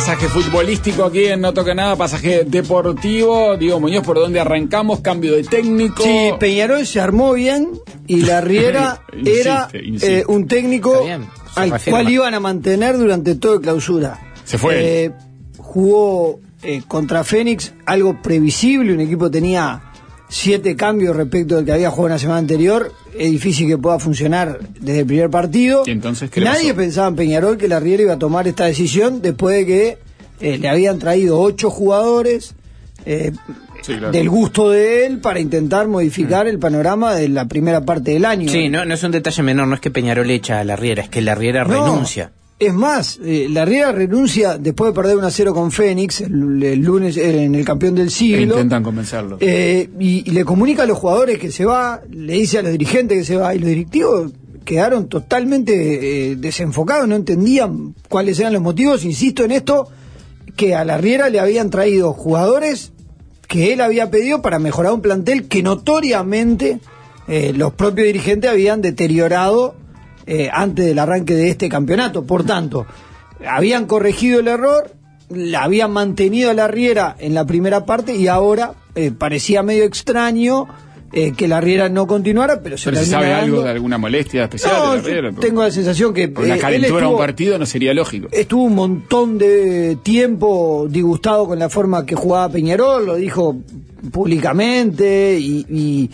pasaje futbolístico aquí en No Toca Nada, pasaje deportivo. Diego Muñoz, ¿por dónde arrancamos? Cambio de técnico. Sí, Peñarol se armó bien y la Riera era un técnico al cual iban a mantener durante todo el clausura. Se fue. Jugó contra Fénix, algo previsible, un equipo tenía 7 cambios respecto al que había jugado la semana anterior. Es difícil que pueda funcionar desde el primer partido. ¿Y entonces qué Nadie pasó? pensaba en Peñarol que la Riera iba a tomar esta decisión después de que le habían traído 8 jugadores Sí, claro. del gusto de él para intentar modificar el panorama de la primera parte del año. Sí, no es un detalle menor, no es que Peñarol echa a la Riera, es que la Riera renuncia. Es más, la Riera renuncia después de perder 1-0 con Fénix el lunes en el campeón del siglo. Intentan convencerlo. Y le comunica a los jugadores que se va, le dice a los dirigentes que se va, y los directivos quedaron totalmente desenfocados, no entendían cuáles eran los motivos. Insisto en esto, que a la Riera le habían traído jugadores que él había pedido para mejorar un plantel que notoriamente los propios dirigentes habían deteriorado antes del arranque de este campeonato. Por tanto, habían corregido el error, la habían mantenido a la Riera en la primera parte y ahora parecía medio extraño que la Riera no continuara, pero se sabe algo de alguna molestia especial de la Riera. Tengo la sensación que por la calentura de un partido no sería lógico. Estuvo un montón de tiempo disgustado con la forma que jugaba Peñarol, lo dijo públicamente y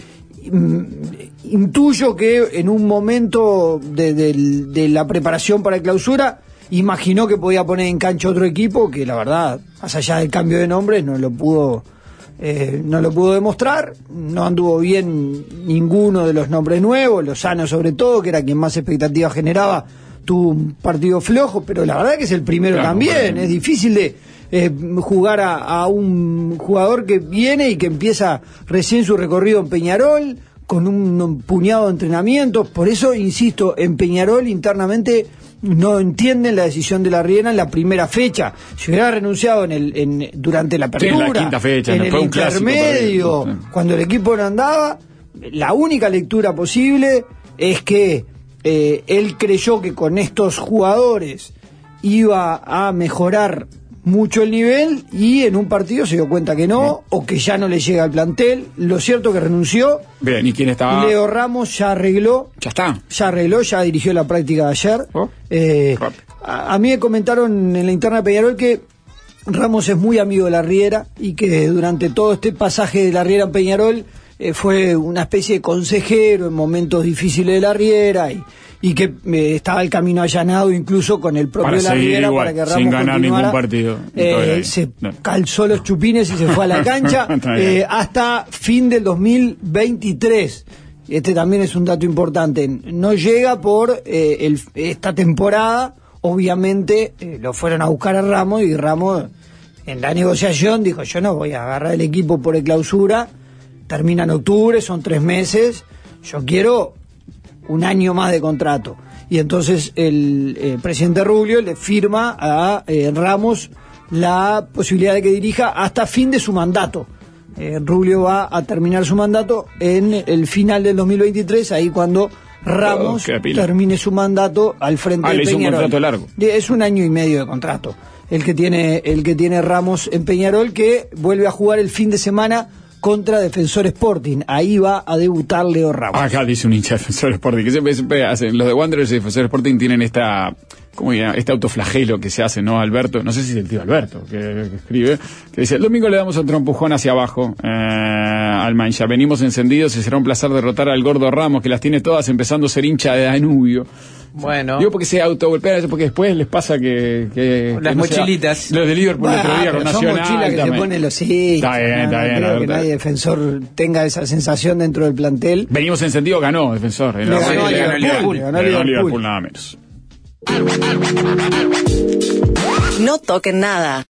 intuyo que en un momento de la preparación para la clausura imaginó que podía poner en cancha otro equipo que la verdad, más allá del cambio de nombres, no lo pudo demostrar. No anduvo bien ninguno de los nombres nuevos. Lozano, sobre todo, que era quien más expectativas generaba, tuvo un partido flojo, pero la verdad que es el primero, claro, también. Bueno. Es difícil de jugar a un jugador que viene y que empieza recién su recorrido en Peñarol con un puñado de entrenamientos. Por eso insisto, en Peñarol internamente no entienden la decisión de la Riera en la primera fecha. Si hubiera renunciado durante la apertura, sí, en la quinta fecha, en no el fue un intermedio, clásico, cuando el equipo no andaba, la única lectura posible es que él creyó que con estos jugadores iba a mejorar mucho el nivel y en un partido se dio cuenta que no, o que ya no le llega al plantel. Lo cierto que renunció. Bien, ¿y quién estaba? Leo Ramos ya arregló. Ya está. Ya arregló, ya dirigió la práctica de ayer. A mí me comentaron en la interna de Peñarol que Ramos es muy amigo de la Riera y que durante todo este pasaje de la Riera en Peñarol fue una especie de consejero en momentos difíciles de la Riera y que estaba el camino allanado incluso con el propio la Riera para que Ramos sin ganar continuara. Ningún partido. Se calzó los chupines y se fue a la cancha hasta fin del 2023. Este también es un dato importante. No llega por esta temporada. Obviamente lo fueron a buscar a Ramos y Ramos en la negociación dijo: yo no voy a agarrar el equipo por el clausura, termina en octubre, son 3 meses, yo quiero un año más de contrato. Y entonces el presidente Rubio le firma a Ramos la posibilidad de que dirija hasta fin de su mandato. Rubio va a terminar su mandato en el final del 2023, ahí cuando Ramos termine su mandato al frente de Peñarol. Le hizo un contrato largo. Es 1 año y medio de contrato el que tiene Ramos en Peñarol, que vuelve a jugar el fin de semana contra Defensor Sporting. Ahí va a debutar Leo Ramos. Acá dice un hincha de Defensor Sporting, que siempre hacen, los de Wanderers y Defensor Sporting tienen este autoflagelo que se hace, ¿no? Alberto, no sé si es el tío Alberto que escribe, que dice: el domingo le damos otro empujón hacia abajo al Mancha, venimos encendidos y será un placer derrotar al gordo Ramos, que las tiene todas, empezando a ser hincha de Danubio. Bueno. Digo porque se autogolpean, porque después les pasa que las mochilitas. Los de Liverpool el otro día con Nacional. Son mochilas que se ponen los Está bien. Creo que nadie Defensor tenga esa sensación dentro del plantel. Venimos encendidos, ganó Defensor. Le ganó Liverpool, nada menos. No toquen nada.